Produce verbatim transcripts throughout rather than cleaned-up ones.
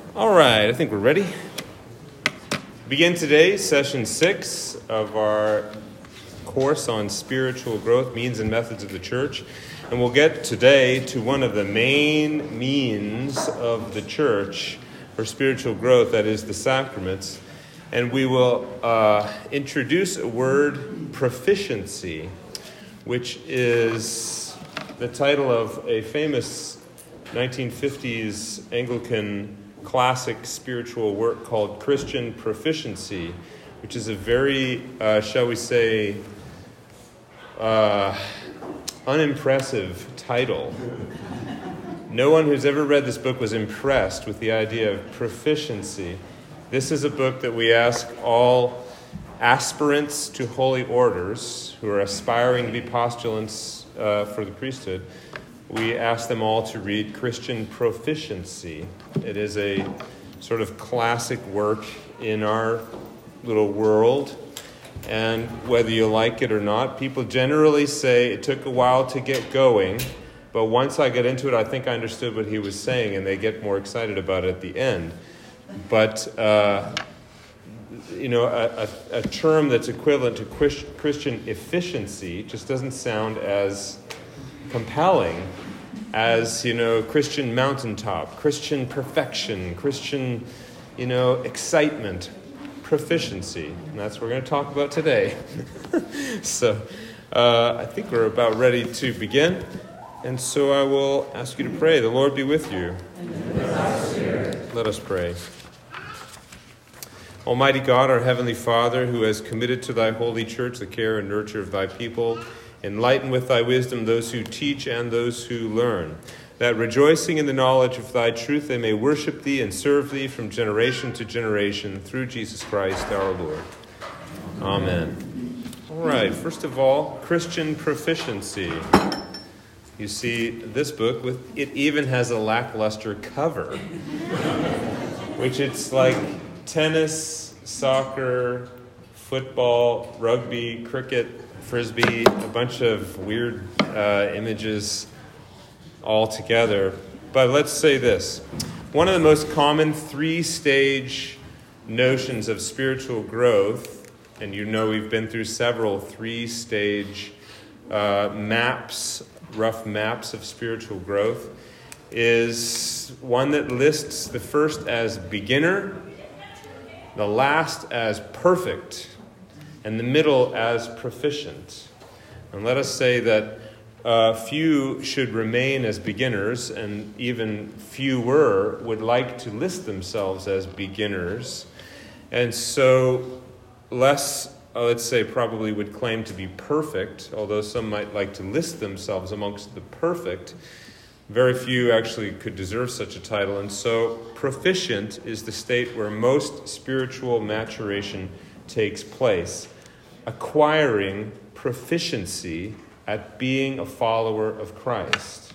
All right, I think we're ready. Begin today, session six of our course on spiritual growth, means and methods of the church. And we'll get today to one of the main means of the church for spiritual growth, that is the sacraments. And we will uh, introduce a word, proficiency, which is the title of a famous nineteen fifties Anglican classic spiritual work called Christian Proficiency, which is a very, uh, shall we say, uh, unimpressive title. No one who's ever read this book was impressed with the idea of proficiency. This is a book that we ask all aspirants to holy orders who are aspiring to be postulants uh, for the priesthood. We ask them all to read Christian Proficiency. It is a sort of classic work in our little world. And whether you like it or not, people generally say it took a while to get going, but once I got into it, I think I understood what he was saying, and they get more excited about it at the end. But, uh, you know, a, a, a term that's equivalent to Christian efficiency just doesn't sound as compelling as, you know, Christian mountaintop, Christian perfection, Christian, you know, excitement, proficiency. And that's what we're going to talk about today. so uh, I think we're about ready to begin. And so I will ask you to pray. The Lord be with you. And with our spirit. Let us pray. Almighty God, our Heavenly Father, who has committed to thy holy church the care and nurture of thy people, enlighten with thy wisdom those who teach and those who learn, that rejoicing in the knowledge of thy truth they may worship thee and serve thee from generation to generation through Jesus Christ our Lord. Amen. All right, first of all, Christian proficiency. You see, this book, with it even has a lackluster cover, which it's like tennis, soccer, football, rugby, cricket, frisbee, a bunch of weird uh, images all together. But let's say this. One of the most common three-stage notions of spiritual growth, and you know we've been through several three-stage uh, maps, rough maps of spiritual growth, is one that lists the first as beginner, the last as perfect, and the middle as proficient. And let us say that uh, few should remain as beginners, and even fewer would like to list themselves as beginners. And so less, uh, let's say, probably would claim to be perfect, although some might like to list themselves amongst the perfect. Very few actually could deserve such a title. And so proficient is the state where most spiritual maturation takes place, acquiring proficiency at being a follower of Christ.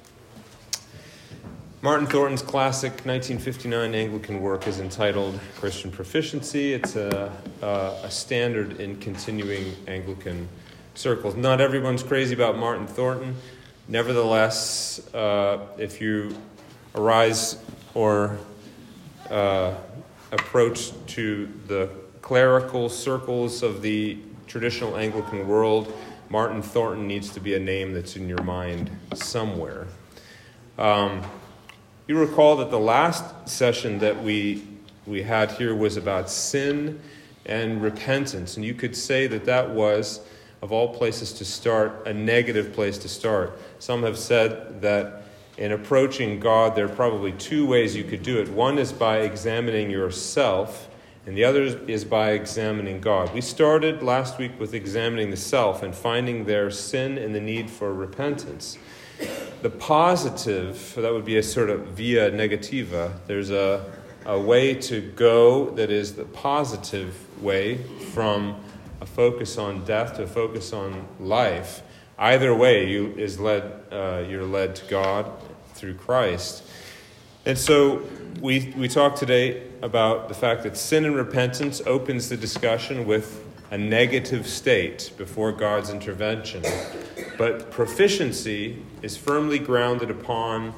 Martin Thornton's classic nineteen fifty-nine Anglican work is entitled Christian Proficiency. It's a, a, a standard in continuing Anglican circles. Not everyone's crazy about Martin Thornton. Nevertheless, uh, if you arise or uh, approach to the clerical circles of the traditional Anglican world, Martin Thornton needs to be a name that's in your mind somewhere. Um, you recall that the last session that we we had here was about sin and repentance, and you could say that that was, of all places to start, a negative place to start. Some have said that in approaching God, there are probably two ways you could do it. One is by examining yourself, and the other is by examining God. We started last week with examining the self and finding their sin and the need for repentance. The positive, that would be a sort of via negativa. There's a, a way to go that is the positive way from a focus on death to a focus on life. Either way, you is led. Uh, you're led to God through Christ. And so we we talked today about the fact that sin and repentance opens the discussion with a negative state before God's intervention. But proficiency is firmly grounded upon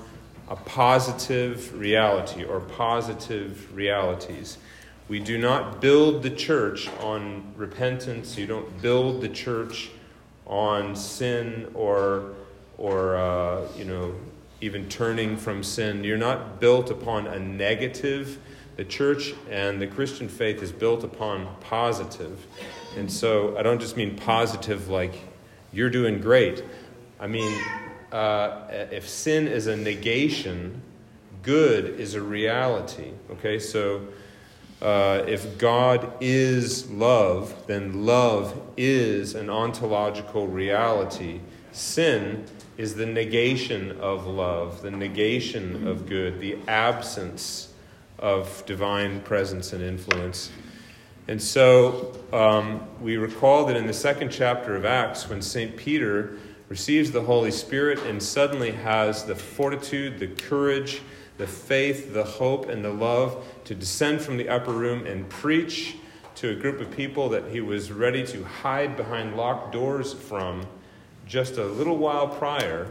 a positive reality or positive realities. We do not build the church on repentance. You don't build the church on sin or, or uh, you know, even turning from sin. You're not built upon a negative. The church and the Christian faith is built upon positive. And so I don't just mean positive like you're doing great. I mean, uh, if sin is a negation, good is a reality. Okay, so uh, if God is love, then love is an ontological reality. Sin is the negation of love, the negation of good, the absence of divine presence and influence. And so um, we recall that in the second chapter of Acts, when Saint Peter receives the Holy Spirit and suddenly has the fortitude, the courage, the faith, the hope, and the love to descend from the upper room and preach to a group of people that he was ready to hide behind locked doors from just a little while prior,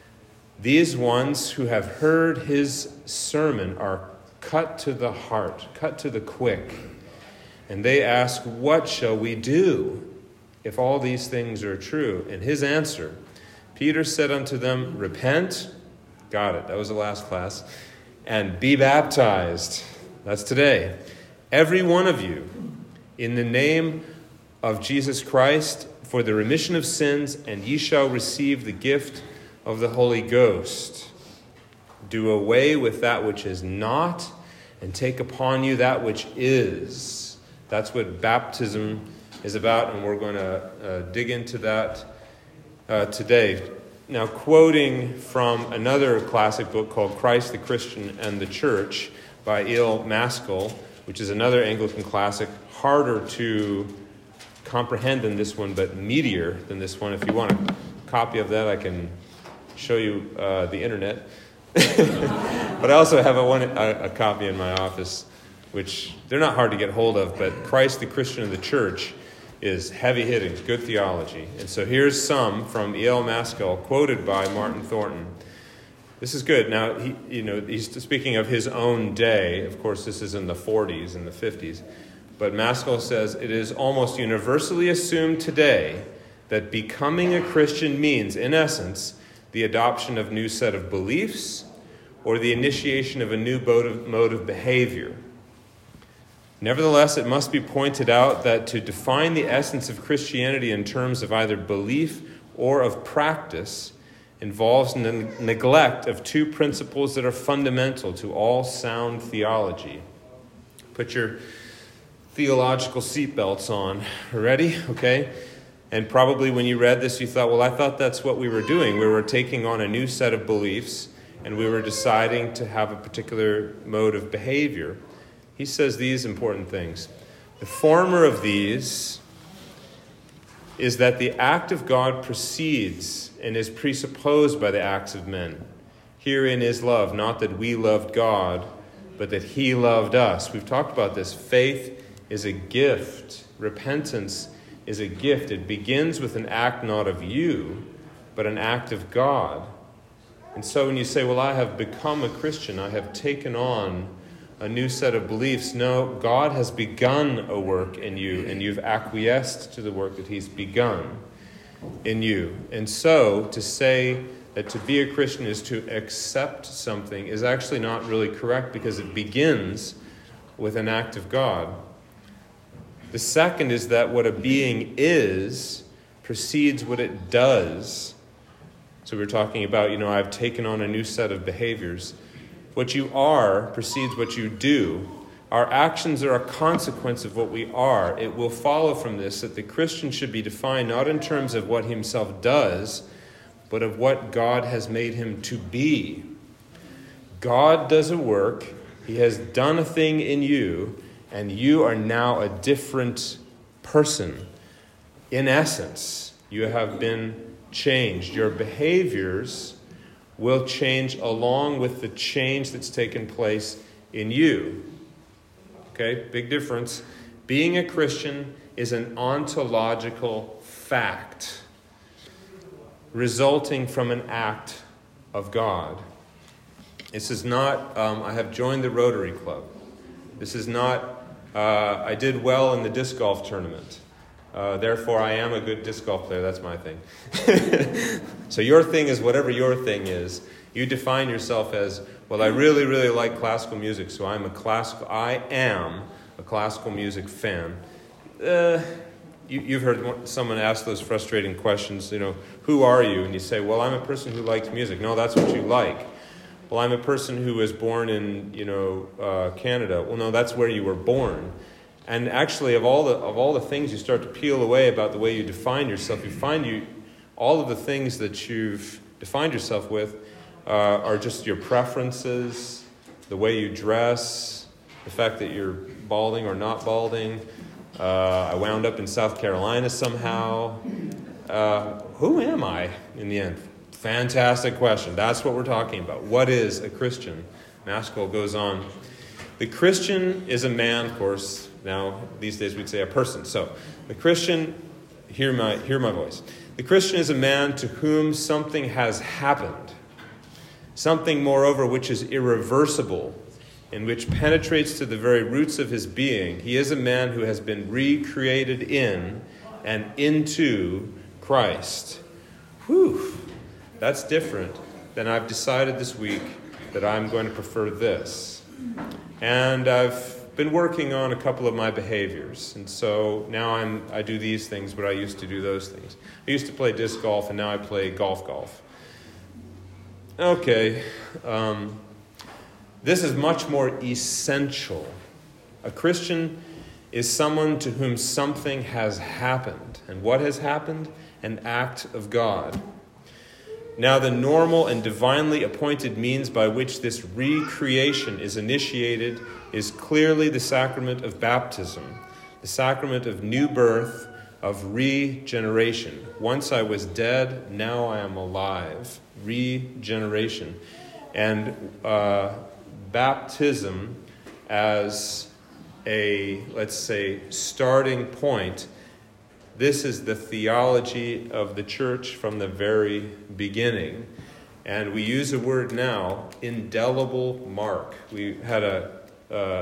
these ones who have heard his sermon are cut to the heart, cut to the quick. And they ask, what shall we do if all these things are true? And his answer, Peter said unto them, repent. Got it. That was the last class. And be baptized. That's today. Every one of you, in the name of Jesus Christ, for the remission of sins, and ye shall receive the gift of the Holy Ghost. Do away with that which is not, and take upon you that which is. That's what baptism is about, and we're going to uh, dig into that uh, today. Now, quoting from another classic book called Christ the Christian and the Church by E L Maskell, which is another Anglican classic, harder to comprehend than this one, but meatier than this one. If you want a copy of that, I can show you uh, the internet. But I also have a, one, a, a copy in my office, which they're not hard to get hold of, but Christ the Christian of the Church is heavy-hitting, good theology. And so here's some from E L Maskell, quoted by Martin Thornton. This is good. Now, he, you know, he's speaking of his own day. Of course, this is in the forties and the fifties. But Maskell says, it is almost universally assumed today that becoming a Christian means, in essence, the adoption of a new set of beliefs or the initiation of a new mode of, mode of behavior. Nevertheless, it must be pointed out that to define the essence of Christianity in terms of either belief or of practice involves ne- neglect of two principles that are fundamental to all sound theology. Put your theological seatbelts on. Ready? Okay. And probably when you read this, you thought, well, I thought that's what we were doing. We were taking on a new set of beliefs, and we were deciding to have a particular mode of behavior. He says these important things. The former of these is that the act of God precedes and is presupposed by the acts of men. Herein is love, not that we loved God, but that he loved us. We've talked about this. Faith is a gift. Repentance is a gift. It begins with an act not of you, but an act of God. And so when you say, well, I have become a Christian, I have taken on a new set of beliefs, no, God has begun a work in you, and you've acquiesced to the work that he's begun in you. And so to say that to be a Christian is to accept something is actually not really correct, because it begins with an act of God. The second is that what a being is precedes what it does. So we're talking about, you know, I've taken on a new set of behaviors. What you are precedes what you do. Our actions are a consequence of what we are. It will follow from this that the Christian should be defined not in terms of what himself does, but of what God has made him to be. God does a work. He has done a thing in you, and you are now a different person. In essence, you have been changed. Your behaviors will change along with the change that's taken place in you. Okay, big difference. Being a Christian is an ontological fact resulting from an act of God. This is not, um, I have joined the Rotary Club. This is not, uh, I did well in the disc golf tournament. Uh, therefore, I am a good disc golf player. That's my thing. So your thing is whatever your thing is. You define yourself as, well, I really, really like classical music, so I'm a classical, I am a classical music fan. Uh, you, you've heard someone ask those frustrating questions, you know, who are you? And you say, well, I'm a person who likes music. No, that's what you like. Well, I'm a person who was born in, you know, uh, Canada. Well, no, that's where you were born. And actually, of all the of all the things you start to peel away about the way you define yourself, you find you all of the things that you've defined yourself with uh, are just your preferences, the way you dress, the fact that you're balding or not balding. Uh, I wound up in South Carolina somehow. Uh, who am I in the end? Fantastic question. That's what we're talking about. What is a Christian? Maskell goes on. The Christian is a man, of course. Now, these days we'd say a person. So, the Christian, hear my, hear my voice. The Christian is a man to whom something has happened. Something, moreover, which is irreversible, and which penetrates to the very roots of his being. He is a man who has been recreated in and into Christ. Whew. That's different than I've decided this week that I'm going to prefer this. And I've been working on a couple of my behaviors. And so now I'm, I do these things, but I used to do those things. I used to play disc golf, and now I play golf golf. Okay. Um, this is much more essential. A Christian is someone to whom something has happened. And what has happened? An act of God. Now, the normal and divinely appointed means by which this recreation is initiated is clearly the sacrament of baptism, the sacrament of new birth, of regeneration. Once I was dead, now I am alive. Regeneration. And uh, baptism as a, let's say, starting point. This is the theology of the church from the very beginning. And we use a word now, indelible mark. We had a, a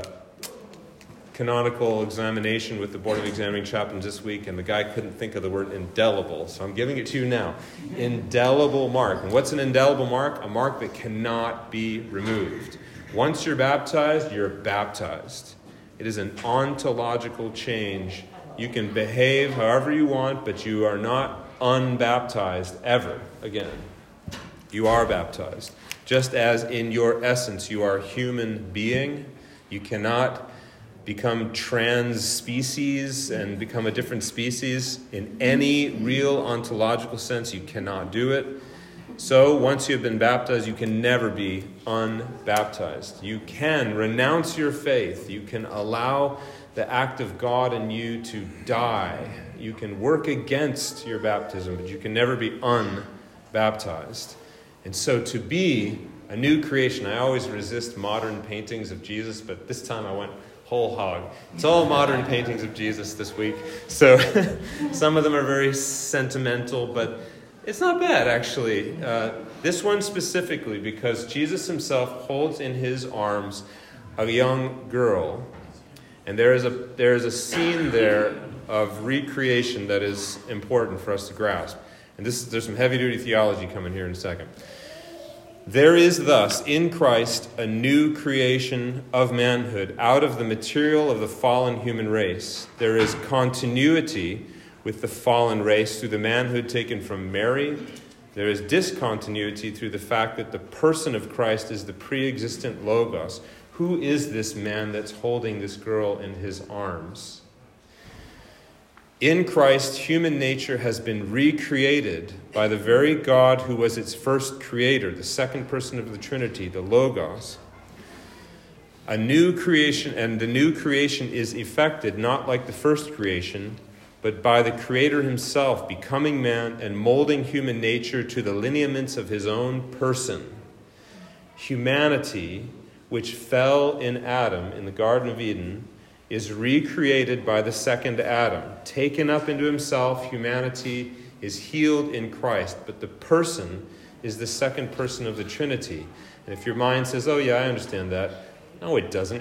canonical examination with the Board of Examining Chaplains this week, and the guy couldn't think of the word indelible, so I'm giving it to you now. Indelible mark. And what's an indelible mark? A mark that cannot be removed. Once you're baptized, you're baptized. It is an ontological change. You can behave however you want, but you are not unbaptized ever again. You are baptized. Just as in your essence you are a human being, you cannot become trans-species and become a different species in any real ontological sense. You cannot do it. So once you have been baptized, you can never be unbaptized. You can renounce your faith. You can allow the act of God in you to die. You can work against your baptism, but you can never be unbaptized. And so to be a new creation, I always resist modern paintings of Jesus, but this time I went whole hog. It's all modern paintings of Jesus this week. So some of them are very sentimental, but it's not bad, actually. Uh, this one specifically, because Jesus himself holds in his arms a young girl. And there is a there is a scene there of recreation that is important for us to grasp. And this there's some heavy-duty theology coming here in a second. There is thus in Christ a new creation of manhood out of the material of the fallen human race. There is continuity with the fallen race through the manhood taken from Mary. There is discontinuity through the fact that the person of Christ is the pre-existent Logos. Who is this man that's holding this girl in his arms? In Christ, human nature has been recreated by the very God who was its first creator, the second person of the Trinity, the Logos. A new creation, and the new creation is effected not like the first creation, but by the Creator himself becoming man and molding human nature to the lineaments of his own person. Humanity, which fell in Adam in the Garden of Eden, is recreated by the second Adam. Taken up into himself, humanity is healed in Christ, but the person is the second person of the Trinity. And if your mind says, oh yeah, I understand that. No, it doesn't.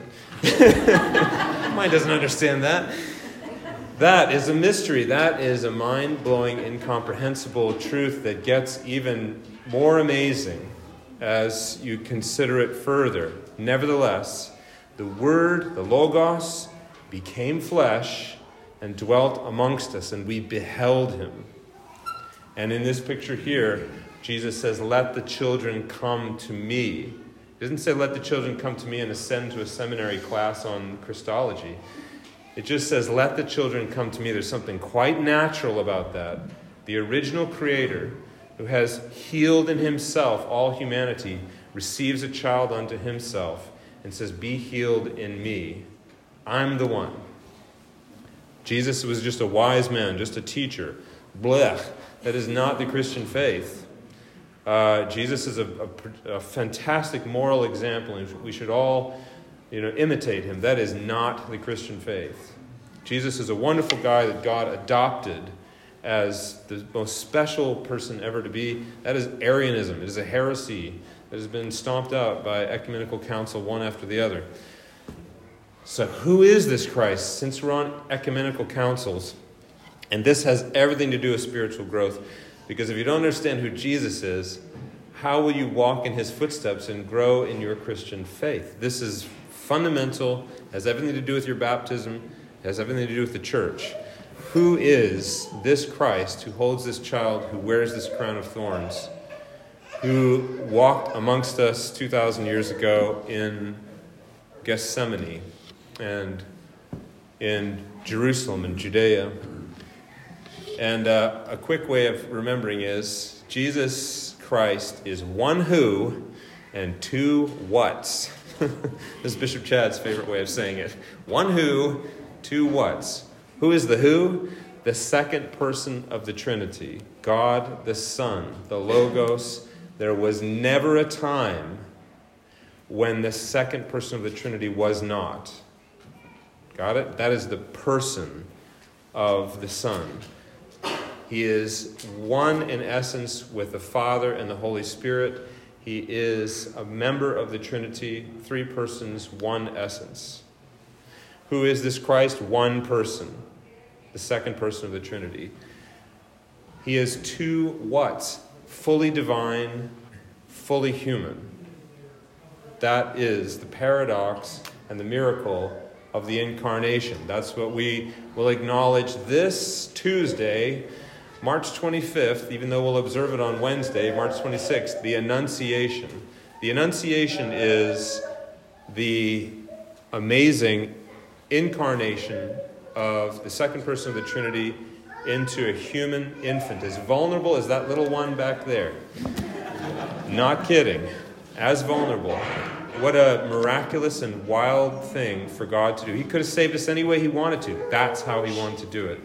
Mind doesn't understand that. That is a mystery. That is a mind-blowing, incomprehensible truth that gets even more amazing as you consider it further. Nevertheless, the Word, the Logos, became flesh and dwelt amongst us, and we beheld him. And in this picture here, Jesus says, let the children come to me. He doesn't say, let the children come to me and ascend to a seminary class on Christology. It just says, let the children come to me. There's something quite natural about that. The original creator, who has healed in himself all humanity, receives a child unto himself and says, be healed in me. I'm the one. Jesus was just a wise man, just a teacher. Blech. That is not the Christian faith. Uh, Jesus is a, a, a fantastic moral example, and we should all you know, imitate him. That is not the Christian faith. Jesus is a wonderful guy that God adopted as the most special person ever to be. That is Arianism. It is a heresy that has been stomped out by ecumenical council one after the other. So who is this Christ? Since we're on ecumenical councils, and this has everything to do with spiritual growth, because if you don't understand who Jesus is, how will you walk in his footsteps and grow in your Christian faith? This is fundamental, has everything to do with your baptism, has everything to do with the church. Who is this Christ who holds this child, who wears this crown of thorns, who walked amongst us two thousand years ago in Gethsemane and in Jerusalem and Judea? And uh, a quick way of remembering is Jesus Christ is one who and two whats. This is Bishop Chad's favorite way of saying it. One who, two whats. Who is the who? The second person of the Trinity. God the Son, the Logos. There was never a time when the second person of the Trinity was not. Got it? That is the person of the Son. He is one in essence with the Father and the Holy Spirit. He is a member of the Trinity, three persons, one essence. Who is this Christ? One person, the second person of the Trinity. He is two whats? Fully divine, fully human. That is the paradox and the miracle of the Incarnation. That's what we will acknowledge this Tuesday, March twenty-fifth, even though we'll observe it on Wednesday, March twenty-sixth, the Annunciation. The Annunciation is the amazing incarnation of the second person of the Trinity into a human infant, as vulnerable as that little one back there. Not kidding. As vulnerable. What a miraculous and wild thing for God to do. He could have saved us any way he wanted to. That's how he wanted to do it.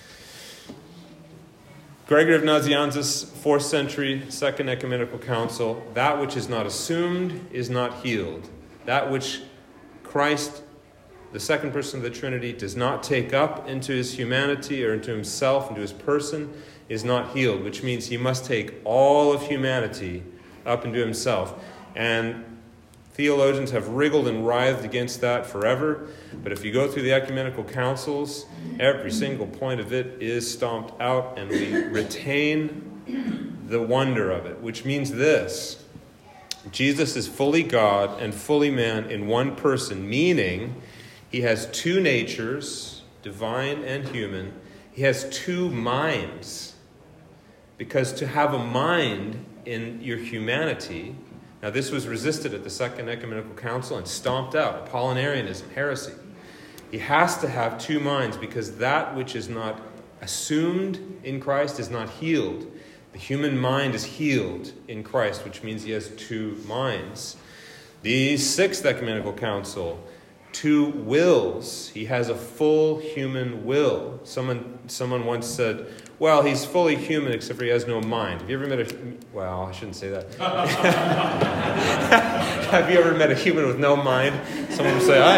Gregory of Nazianzus, fourth century, Second Ecumenical Council. That which is not assumed is not healed. That which Christ, the second person of the Trinity, does not take up into his humanity or into himself, into his person, is not healed, which means he must take all of humanity up into himself. And theologians have wriggled and writhed against that forever. But if you go through the ecumenical councils, every single point of it is stomped out, and we retain the wonder of it, which means this. Jesus is fully God and fully man in one person, meaning he has two natures, divine and human. He has two minds. Because to have a mind in your humanity, now this was resisted at the Second Ecumenical Council and stomped out, Apollinarianism, heresy. He has to have two minds because that which is not assumed in Christ is not healed. The human mind is healed in Christ, which means he has two minds. The Sixth Ecumenical Council, two wills. He has a full human will. Someone, someone once said, well, he's fully human except for he has no mind. Have you ever met a... Well, I shouldn't say that. Have you ever met a human with no mind? Someone would say, I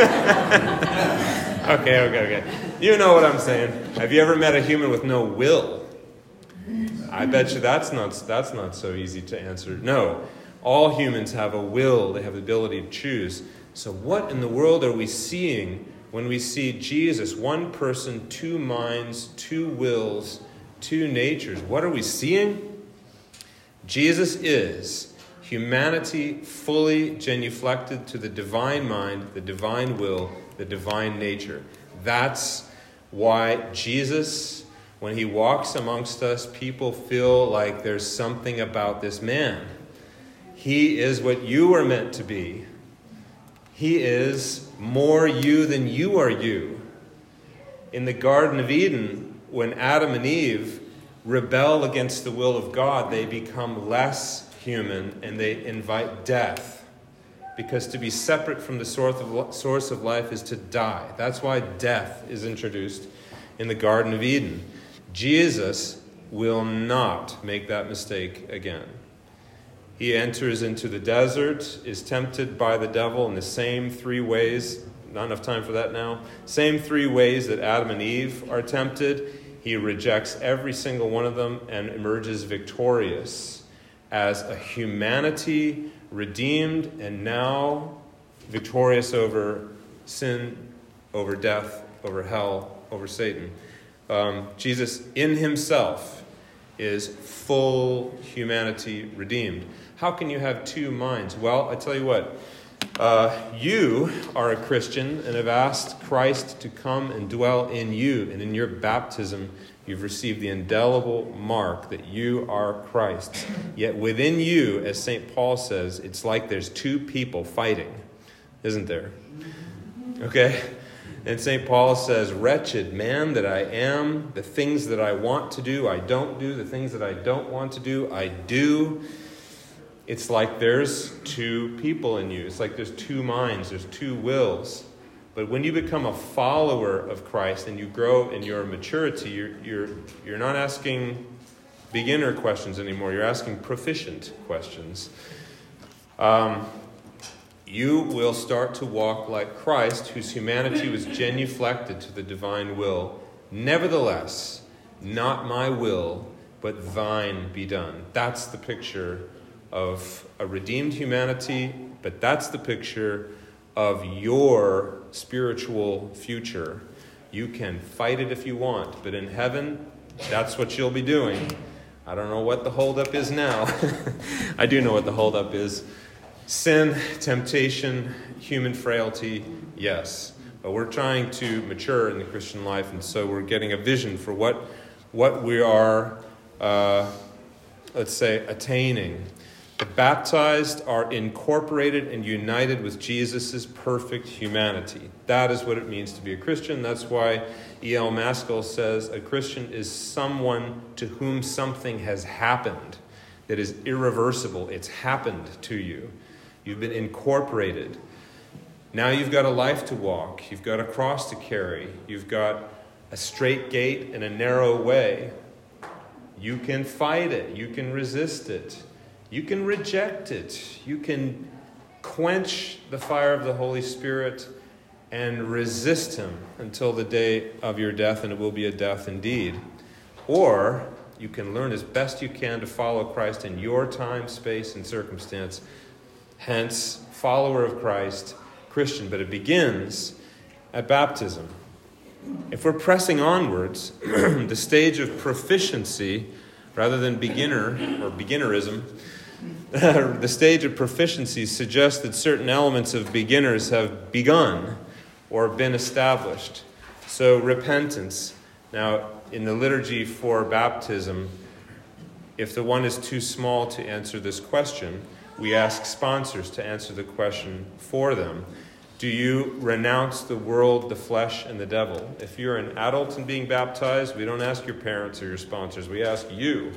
have. okay, okay, okay. You know what I'm saying. Have you ever met a human with no will? I bet you that's not, that's not so easy to answer. No, all humans have a will. They have the ability to choose. So what in the world are we seeing when we see Jesus, one person, two minds, two wills, two natures? What are we seeing? Jesus is humanity fully genuflected to the divine mind, the divine will, the divine nature. That's why Jesus, when he walks amongst us, people feel like there's something about this man. He is what you are meant to be. He is more you than you are you. In the Garden of Eden, when Adam and Eve rebel against the will of God, they become less human and they invite death. Because to be separate from the source of life is to die. That's why death is introduced in the Garden of Eden. Jesus will not make that mistake again. He enters into the desert, is tempted by the devil in the same three ways. Not enough time for that now. Same three ways that Adam and Eve are tempted. He rejects every single one of them and emerges victorious as a humanity redeemed and now victorious over sin, over death, over hell, over Satan. Um, Jesus in himself is full humanity redeemed. How can you have two minds? Well, I tell you what, uh, you are a Christian and have asked Christ to come and dwell in you. And in your baptism, you've received the indelible mark that you are Christ's. Yet within you, as Saint Paul says, it's like there's two people fighting, isn't there? Okay? And Saint Paul says, wretched man that I am, the things that I want to do, I don't do. The things that I don't want to do, I do. It's like there's two people in you. It's like there's two minds, there's two wills. But when you become a follower of Christ and you grow in your maturity, you're, you're, you're not asking beginner questions anymore. You're asking proficient questions. Um, you will start to walk like Christ, whose humanity was genuflected to the divine will. Nevertheless, not my will, but thine be done. That's the picture of a redeemed humanity, but that's the picture of your spiritual future. You can fight it if you want, but in heaven, that's what you'll be doing. I don't know what the holdup is now. I do know what the holdup is. Sin, temptation, human frailty, yes. But we're trying to mature in the Christian life, and so we're getting a vision for what, what we are, uh, let's say, attaining. The baptized are incorporated and united with Jesus' perfect humanity. That is what it means to be a Christian. That's why E L Maskell says a Christian is someone to whom something has happened that is irreversible. It's happened to you. You've been incorporated. Now you've got a life to walk. You've got a cross to carry. You've got a straight gate and a narrow way. You can fight it. You can resist it. You can reject it. You can quench the fire of the Holy Spirit and resist him until the day of your death, and it will be a death indeed. Or you can learn as best you can to follow Christ in your time, space, and circumstance. Hence, follower of Christ, Christian. But it begins at baptism. If we're pressing onwards, the stage of proficiency, rather than beginner or beginnerism, the stage of proficiency suggests that certain elements of beginners have begun or been established. So repentance. Now, in the liturgy for baptism, if the one is too small to answer this question, we ask sponsors to answer the question for them. Do you renounce the world, the flesh, and the devil? If you're an adult and being baptized, we don't ask your parents or your sponsors. We ask you.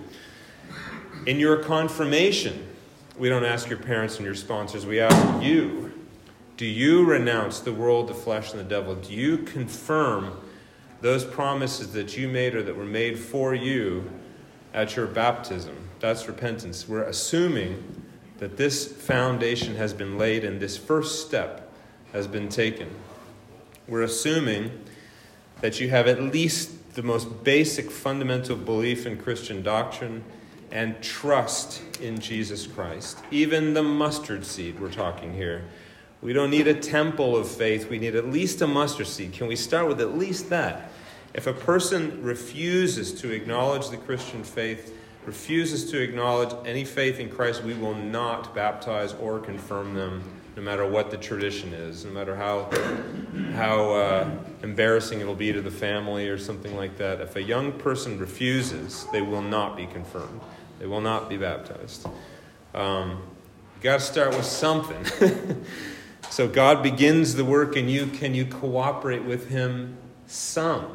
In your confirmation, we don't ask your parents and your sponsors. We ask you. Do you renounce the world, the flesh, and the devil? Do you confirm those promises that you made or that were made for you at your baptism? That's repentance. We're assuming that this foundation has been laid and this first step has been taken. We're assuming that you have at least the most basic fundamental belief in Christian doctrine and trust in Jesus Christ. Even the mustard seed we're talking here. We don't need a temple of faith. We need at least a mustard seed. Can we start with at least that? If a person refuses to acknowledge the Christian faith, refuses to acknowledge any faith in Christ, we will not baptize or confirm them, no matter what the tradition is, no matter how how uh, embarrassing it'll be to the family or something like that. If a young person refuses, they will not be confirmed. They will not be baptized. Um, you got to start with something. So God begins the work in you. Can you cooperate with him some?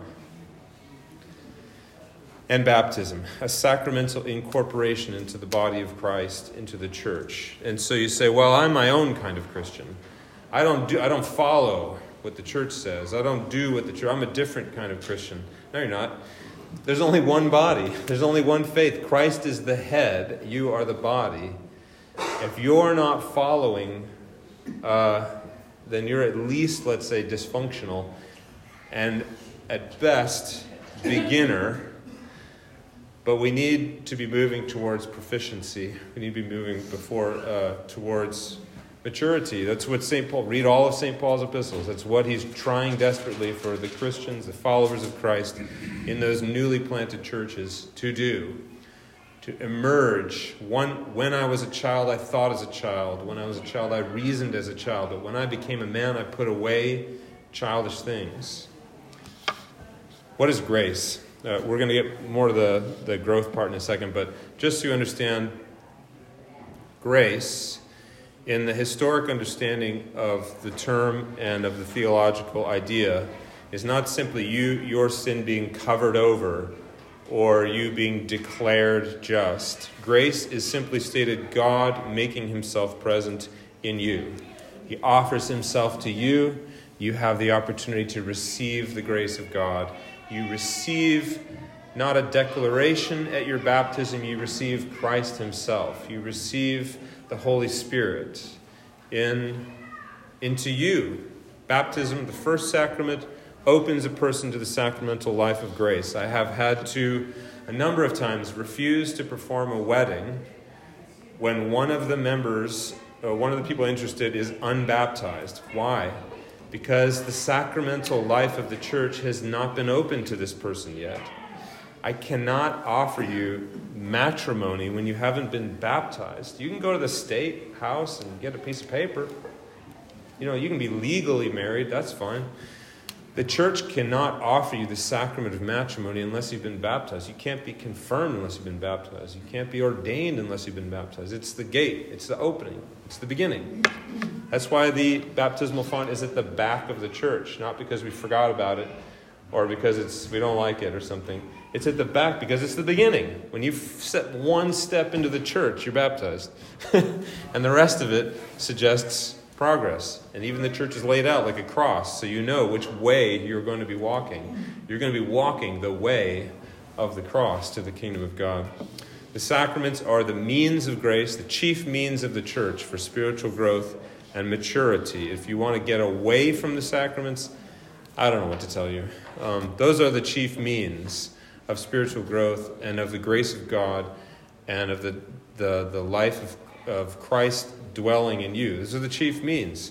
And baptism, a sacramental incorporation into the body of Christ, into the church. And so you say, well, I'm my own kind of Christian. I don't do, I don't follow what the church says. I don't do what the church, I'm a different kind of Christian. No, you're not. There's only one body. There's only one faith. Christ is the head. You are the body. If you're not following, uh, then you're at least, let's say, dysfunctional. And at best, beginner. But we need to be moving towards proficiency. We need to be moving before uh, towards maturity. That's what Saint Paul, read all of Saint Paul's epistles. That's what he's trying desperately for the Christians, the followers of Christ in those newly planted churches to do. To emerge. One, when I was a child, I thought as a child. When I was a child, I reasoned as a child. But when I became a man, I put away childish things. What is grace? Uh, we're going to get more to the, the growth part in a second, but just so you understand, grace, in the historic understanding of the term and of the theological idea, is not simply you, your sin being covered over or you being declared just. Grace is simply stated God making himself present in you. He offers himself to you. You have the opportunity to receive the grace of God. You receive not a declaration at your baptism, you receive Christ himself. You receive the Holy Spirit in, into you. Baptism, the first sacrament, opens a person to the sacramental life of grace. I have had to, a number of times, refuse to perform a wedding when one of the members, uh, one of the people interested is unbaptized. Why? Because the sacramental life of the church has not been open to this person yet. I cannot offer you matrimony when you haven't been baptized. You can go to the state house and get a piece of paper. You know, you can be legally married, that's fine. The church cannot offer you the sacrament of matrimony unless you've been baptized. You can't be confirmed unless you've been baptized. You can't be ordained unless you've been baptized. It's the gate. It's the opening. It's the beginning. That's why the baptismal font is at the back of the church, not because we forgot about it or because it's we don't like it or something. It's at the back because it's the beginning. When you set one step into the church, you're baptized. And the rest of it suggests progress. And even the church is laid out like a cross, so you know which way you're going to be walking. You're going to be walking the way of the cross to the kingdom of God. The sacraments are the means of grace, the chief means of the church for spiritual growth and maturity. If you want to get away from the sacraments, I don't know what to tell you. Um, those are the chief means of spiritual growth and of the grace of God and of the, the, the life of, of Christ dwelling in you. Those are the chief means.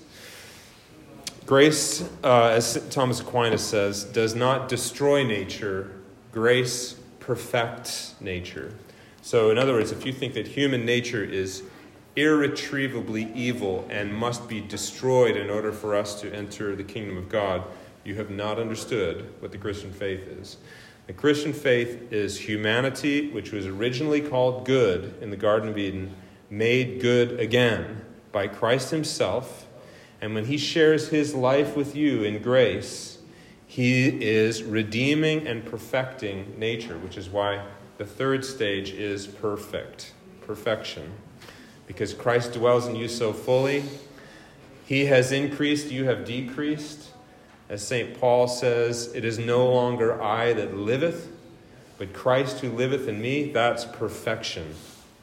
Grace, uh, as Thomas Aquinas says, does not destroy nature. Grace perfects nature. So in other words, if you think that human nature is irretrievably evil and must be destroyed in order for us to enter the kingdom of God, you have not understood what the Christian faith is. The Christian faith is humanity, which was originally called good in the Garden of Eden, made good again by Christ himself. And when he shares his life with you in grace, he is redeeming and perfecting nature, which is why the third stage is perfect, perfection. Because Christ dwells in you so fully, he has increased, you have decreased. As Saint Paul says, it is no longer I that liveth, but Christ who liveth in me. That's perfection.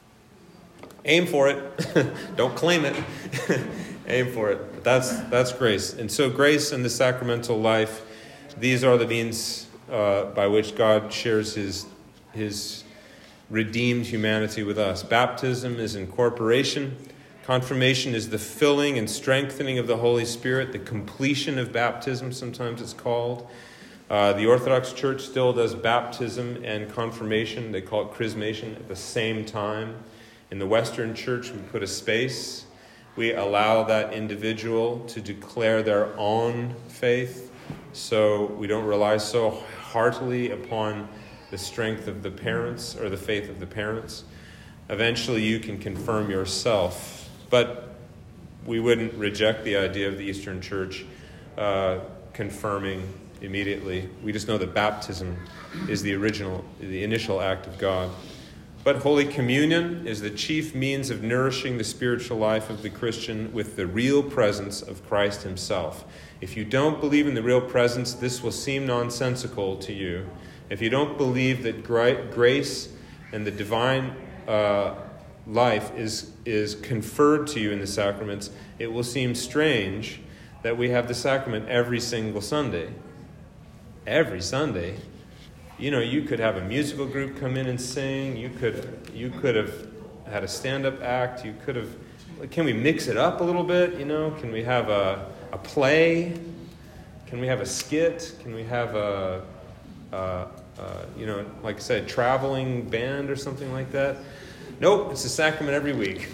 Aim for it. Don't claim it. Aim for it. But that's that's grace. And so grace and the sacramental life, these are the means uh, by which God shares his, his redeemed humanity with us. Baptism is incorporation. Confirmation is the filling and strengthening of the Holy Spirit, the completion of baptism, sometimes it's called. Uh, the Orthodox Church still does baptism and confirmation. They call it chrismation at the same time. In the Western Church, we put a space. We allow that individual to declare their own faith, so we don't rely so heartily upon the strength of the parents or the faith of the parents. Eventually, you can confirm yourself. But we wouldn't reject the idea of the Eastern Church uh, confirming immediately. We just know that baptism is the original, the initial act of God. But Holy Communion is the chief means of nourishing the spiritual life of the Christian with the real presence of Christ himself. If you don't believe in the real presence, this will seem nonsensical to you. If you don't believe that gra- grace and the divine uh, life is, is conferred to you in the sacraments, it will seem strange that we have the sacrament every single Sunday. Every Sunday. You know, you could have a musical group come in and sing. You could you could have had a stand-up act. You could have... Can we mix it up a little bit? You know, can we have a, a play? Can we have a skit? Can we have a, a, a, you know, like I said, traveling band or something like that? Nope, it's a sacrament every week.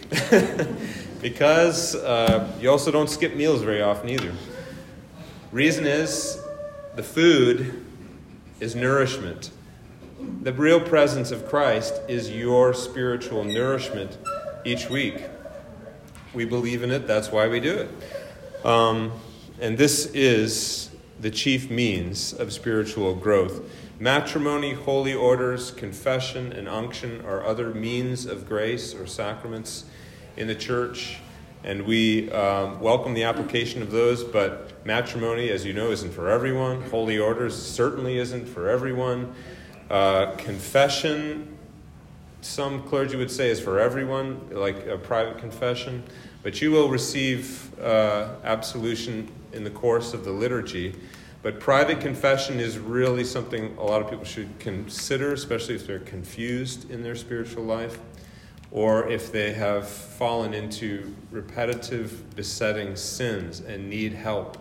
Because uh, you also don't skip meals very often either. Reason is, the food is nourishment. The real presence of Christ is your spiritual nourishment each week. We believe in it, that's why we do it. Um, and this is the chief means of spiritual growth. Matrimony, holy orders, confession, and unction are other means of grace or sacraments in the church, and we um, welcome the application of those, but matrimony, as you know, isn't for everyone. Holy orders certainly isn't for everyone. Uh, confession, some clergy would say, is for everyone, like a private confession, but you will receive uh, absolution in the course of the liturgy. But private confession is really something a lot of people should consider, especially if they're confused in their spiritual life, or if they have fallen into repetitive, besetting sins and need help.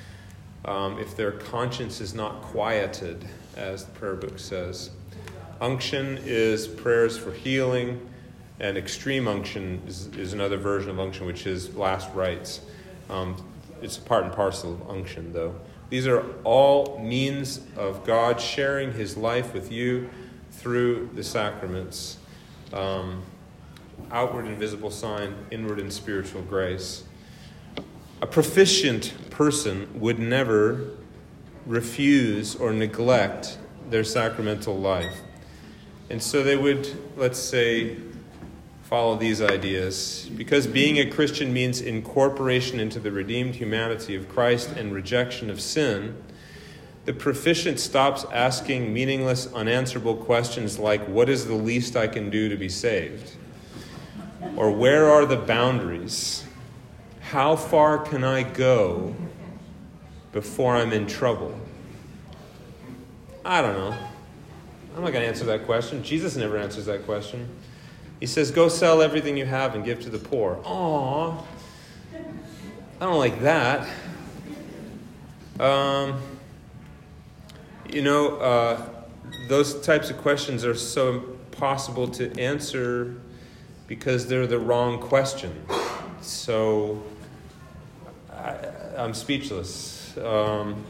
Um, if their conscience is not quieted, as the prayer book says. Unction is prayers for healing, and extreme unction is, is another version of unction, which is last rites. Um, it's part and parcel of unction, though. These are all means of God sharing his life with you through the sacraments. Um, outward and visible sign, inward and spiritual grace. A proficient person would never refuse or neglect their sacramental life. And so they would, let's say, follow these ideas. Because being a Christian means incorporation into the redeemed humanity of Christ and rejection of sin, the proficient stops asking meaningless, unanswerable questions like, what is the least I can do to be saved? Or where are the boundaries? How far can I go before I'm in trouble? I don't know. I'm not going to answer that question. Jesus never answers that question. He says, go sell everything you have and give to the poor. Aw, I don't like that. Um, you know, uh, those types of questions are so impossible to answer because they're the wrong question. So I, I'm speechless. Um,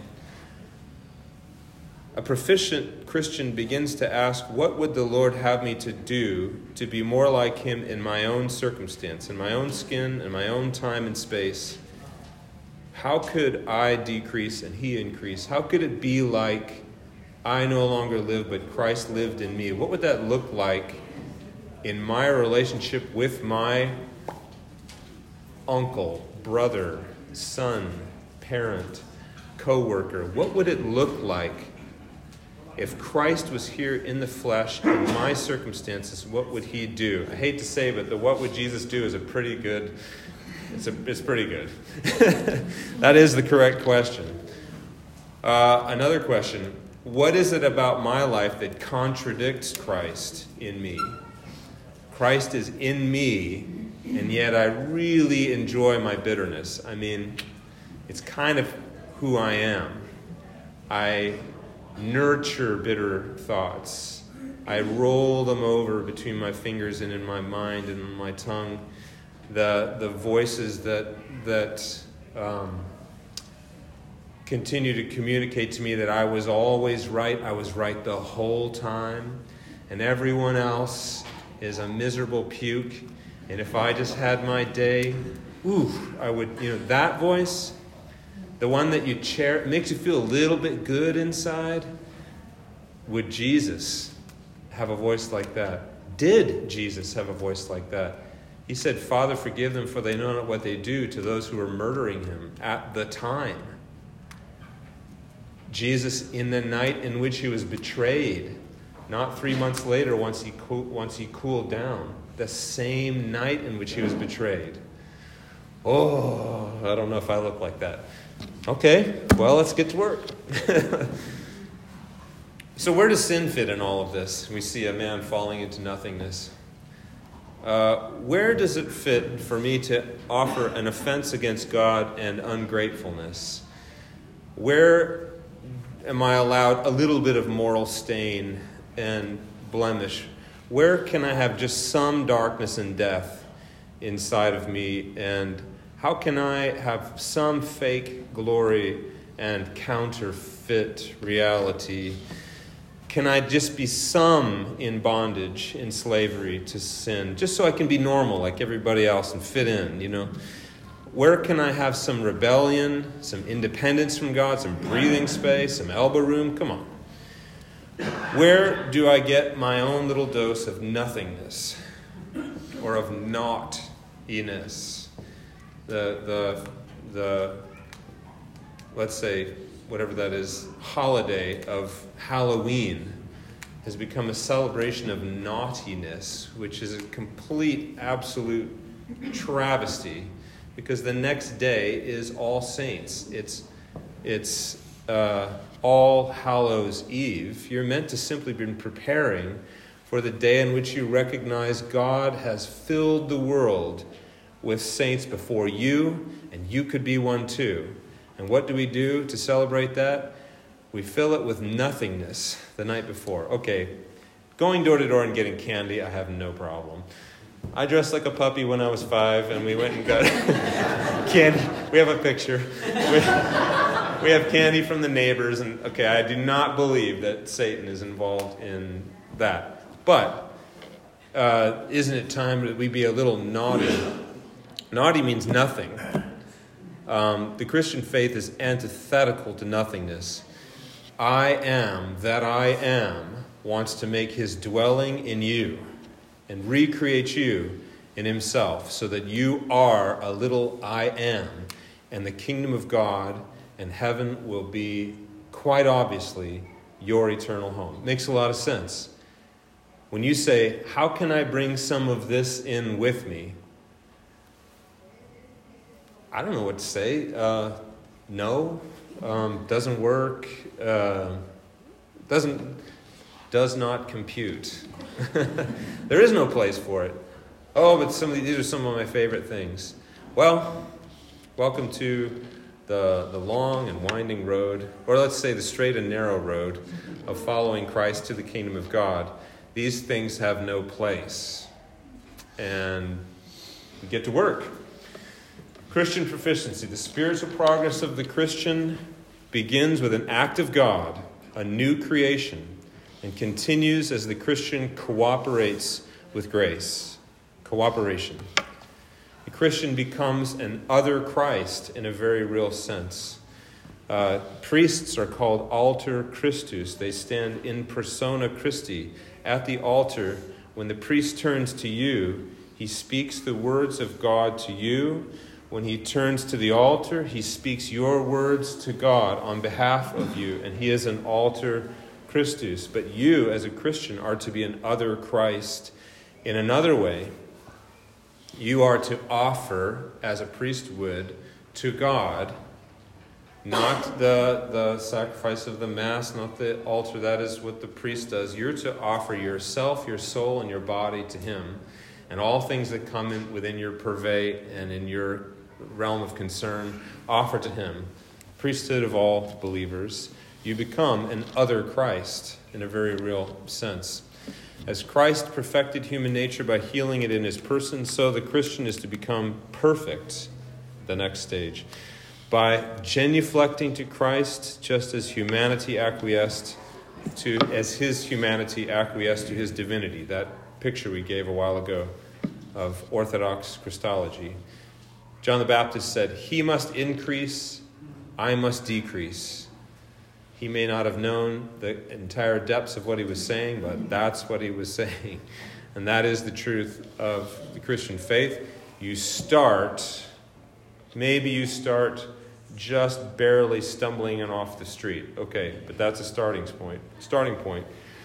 a proficient Christian begins to ask, what would the Lord have me to do to be more like him in my own circumstance, in my own skin, in my own time and space? How could I decrease and he increase? How could it be like I no longer live, but Christ lived in me? What would that look like in my relationship with my uncle, brother, son, parent, co-worker? What would it look like if Christ was here in the flesh in my circumstances? What would he do? I hate to say, but the what would Jesus do is a pretty good, it's, a, it's pretty good. That is the correct question. Uh, another question, what is it about my life that contradicts Christ in me? Christ is in me, and yet I really enjoy my bitterness. I mean, it's kind of who I am. I nurture bitter thoughts. I roll them over between my fingers and in my mind and in my tongue. The the voices that that um, continue to communicate to me that I was always right. I was right the whole time, and everyone else is a miserable puke. And if I just had my day, ooh, I would. You know that voice, the one that you cher- makes you feel a little bit good inside. Would Jesus have a voice like that? Did Jesus have a voice like that? He said, "Father, forgive them, for they know not what they do," to those who were murdering him at the time. Jesus, in the night in which he was betrayed, not three months later, once he co- once he cooled down, the same night in which he was betrayed. Oh, I don't know if I look like that. Okay, well, let's get to work. So where does sin fit in all of this? We see a man falling into nothingness. Uh, where does it fit for me to offer an offense against God and ungratefulness? Where am I allowed a little bit of moral stain and blemish? Where can I have just some darkness and death inside of me? And how can I have some fake glory and counterfeit reality? Can I just be some in bondage, in slavery to sin, just so I can be normal like everybody else and fit in, you know? Where can I have some rebellion, some independence from God, some breathing space, some elbow room? Come on. Where do I get my own little dose of nothingness or of naughtiness? The, the, the, let's say, whatever that is, holiday of Halloween has become a celebration of naughtiness, which is a complete, absolute travesty, because the next day is All Saints. It's it's uh, All Hallows Eve. You're meant to simply be preparing for the day in which you recognize God has filled the world with saints before you, and you could be one too. And what do we do to celebrate that? We fill it with nothingness the night before. Okay, going door to door and getting candy, I have no problem. I dressed like a puppy when I was five, and we went and got candy. We have a picture. We, we have candy from the neighbors, and okay, I do not believe that Satan is involved in that. But uh, isn't it time that we be a little naughty? Naughty means nothing. Um, the Christian faith is antithetical to nothingness. I am that I am wants to make his dwelling in you and recreate you in himself so that you are a little I am, and the kingdom of God and heaven will be quite obviously your eternal home. Makes a lot of sense. When you say, how can I bring some of this in with me? I don't know what to say. Uh, no, um, doesn't work. Uh, doesn't does not compute. There is no place for it. Oh, but some of these, these are some of my favorite things. Well, welcome to the the long and winding road, or let's say the straight and narrow road of following Christ to the kingdom of God. These things have no place, and we get to work. Christian proficiency. The spiritual progress of the Christian begins with an act of God, a new creation, and continues as the Christian cooperates with grace. Cooperation. The Christian becomes an other Christ in a very real sense. Uh, priests are called alter Christus. They stand in persona Christi. At the altar, when the priest turns to you, he speaks the words of God to you. When he turns to the altar, he speaks your words to God on behalf of you, and he is an alter Christus. But you, as a Christian, are to be an other Christ. In another way, you are to offer, as a priest would, to God Not the, the sacrifice of the Mass, not the altar. That is what the priest does. You're to offer yourself, your soul, and your body to him. And all things that come in within your purvey and in your realm of concern, offer to him. Priesthood of all believers. You become an other Christ in a very real sense. As Christ perfected human nature by healing it in his person, so the Christian is to become perfect, the next stage, by genuflecting to Christ just as humanity acquiesced to, as his humanity acquiesced to his divinity. That picture we gave a while ago of Orthodox Christology. John the Baptist said, "He must increase, I must decrease." He may not have known the entire depths of what he was saying, but that's what he was saying. And that is the truth of the Christian faith. You start, maybe you start just barely stumbling and off the street. Okay, but that's a starting point. Starting point.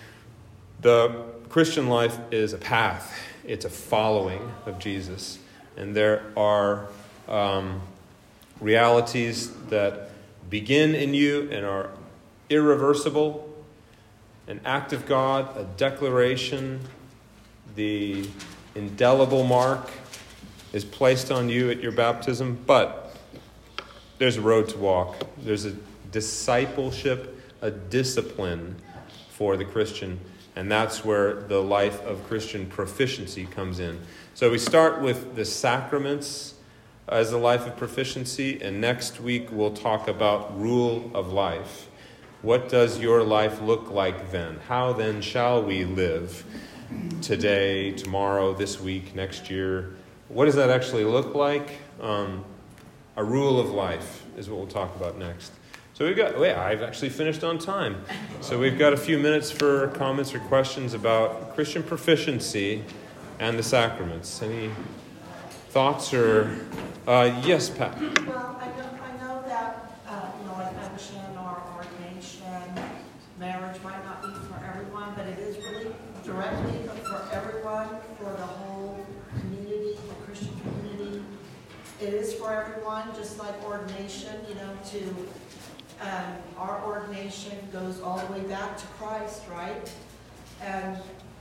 The Christian life is a path. It's a following of Jesus. And there are um, realities that begin in you and are irreversible, an act of God, a declaration, the indelible mark is placed on you at your baptism, but there's a road to walk. There's a discipleship, a discipline for the Christian, and that's where the life of Christian proficiency comes in. So we start with the sacraments as a life of proficiency, and next week we'll talk about rule of life. What does your life look like then? How then shall we live today, tomorrow, this week, next year? What does that actually look like? Um, a rule of life is what we'll talk about next. So we've got, wait, I've actually finished on time. So we've got a few minutes for comments or questions about Christian proficiency and the sacraments. Any thoughts or, uh, yes, Pat? Well, I know, I know that, uh, you know, like membership or ordination, marriage might not be for everyone, but it is really directly for everyone, for the whole community, the Christian community. It is for everyone, just like ordination, you know, to, um, our ordination goes all the way back to Christ, right? And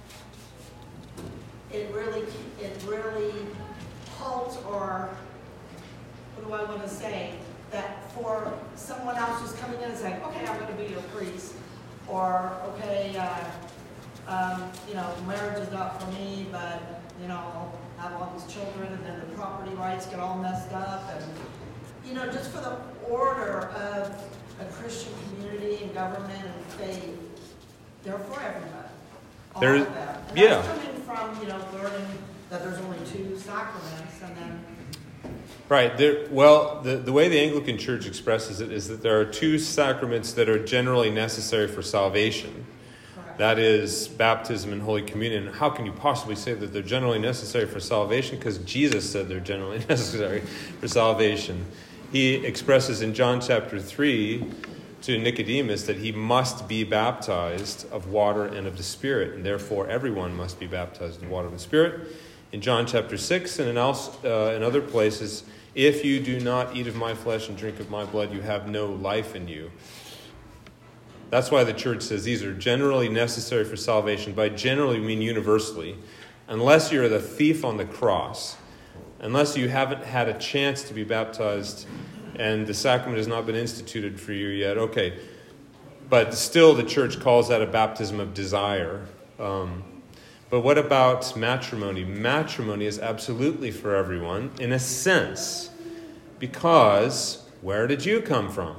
it really, it really halts, or what do I want to say, that for someone else who's coming in and saying, okay, I'm going to be your priest, or okay, uh, um, you know, marriage is not for me, but, you know, I'll have all these children, and then the property rights get all messed up, and, you know, just for the order of a Christian community and government and faith, they're for everybody. All There, of them. And yeah. that's coming from, you know, learning that there's only two sacraments, and then Right. There, well, the, the way the Anglican Church expresses it is that there are two sacraments that are generally necessary for salvation. correct. That is baptism and Holy Communion. How can you possibly say that they're generally necessary for salvation? Because Jesus said they're generally necessary for salvation. He expresses in John chapter three to Nicodemus that he must be baptized of water and of the Spirit, and therefore everyone must be baptized in water and the Spirit. In John chapter six and in, else, uh, in other places, if you do not eat of my flesh and drink of my blood, you have no life in you. That's why the church says these are generally necessary for salvation. By generally, we mean universally. Unless you're the thief on the cross, unless you haven't had a chance to be baptized and the sacrament has not been instituted for you yet, okay. But still, the church calls that a baptism of desire. Um, but what about matrimony? Matrimony is absolutely for everyone, in a sense, because where did you come from?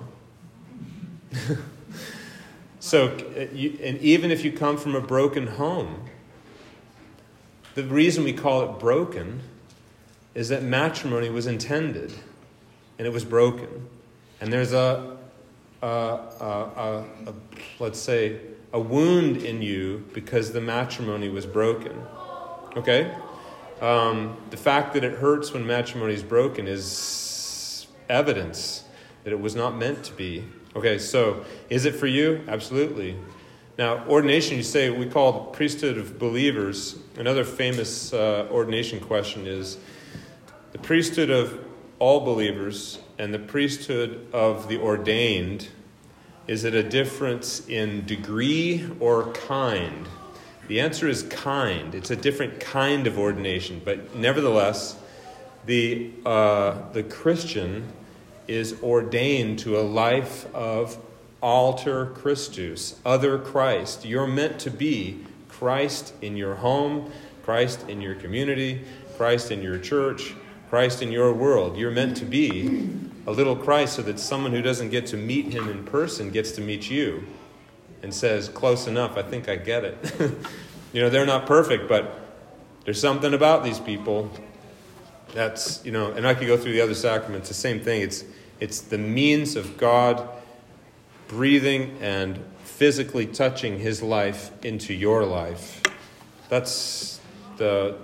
So, you, and even if you come from a broken home, the reason we call it broken is that matrimony was intended, and it was broken. And there's a, a, a, a, a let's say, a wound in you because the matrimony was broken. Okay? Um, the fact that it hurts when matrimony is broken is evidence that it was not meant to be. Okay, so is it for you? Absolutely. Now, ordination, you say, we call the priesthood of believers. Another famous uh, ordination question is, the priesthood of all believers and the priesthood of the ordained, is it a difference in degree or kind? The answer is kind. It's a different kind of ordination, but nevertheless, the uh, the Christian is ordained to a life of alter Christus, other Christ. You're meant to be Christ in your home, Christ in your community, Christ in your church, Christ in your world. You're meant to be a little Christ so that someone who doesn't get to meet him in person gets to meet you and says, close enough, I think I get it. You know, they're not perfect, but there's something about these people that's, you know, and I could go through the other sacraments, the same thing. It's it's the means of God breathing and physically touching his life into your life. That's the,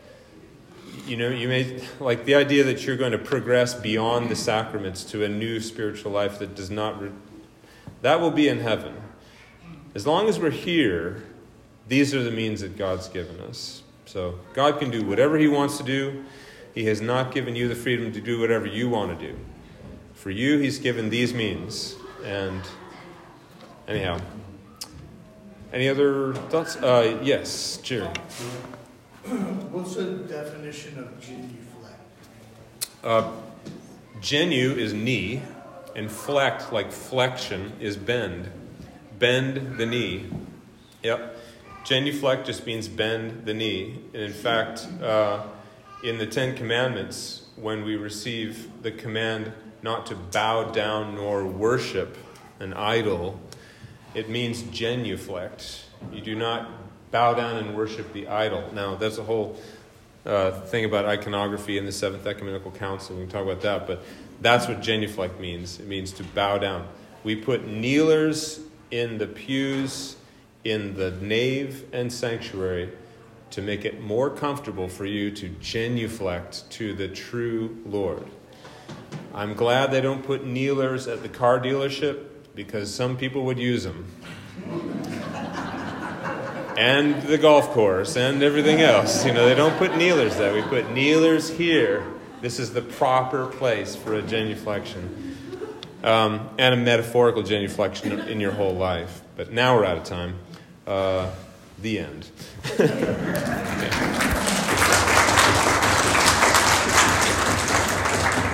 you know, you may, like the idea that you're going to progress beyond the sacraments to a new spiritual life that does not, re- that will be in heaven. As long as we're here, these are the means that God's given us. So God can do whatever he wants to do. He has not given you the freedom to do whatever you want to do. For you, he's given these means. And anyhow, any other thoughts? Uh, yes, Jerry. What's the definition of genuflect? Uh, genu is knee, and flect, like flexion, is bend. Bend the knee. Yep. Genuflect just means bend the knee. And in fact, uh, in the Ten Commandments, when we receive the command not to bow down nor worship an idol, it means genuflect. You do not bow down and worship the idol. Now, there's a whole uh, thing about iconography in the Seventh Ecumenical Council. We can talk about that, but that's what genuflect means. It means to bow down. We put kneelers in the pews, in the nave and sanctuary, to make it more comfortable for you to genuflect to the true Lord. I'm glad they don't put kneelers at the car dealership, because some people would use them. And the golf course and everything else. You know, they don't put kneelers there. We put kneelers here. This is the proper place for a genuflection. Um, and a metaphorical genuflection in your whole life. But now we're out of time. Uh, the end. Yeah.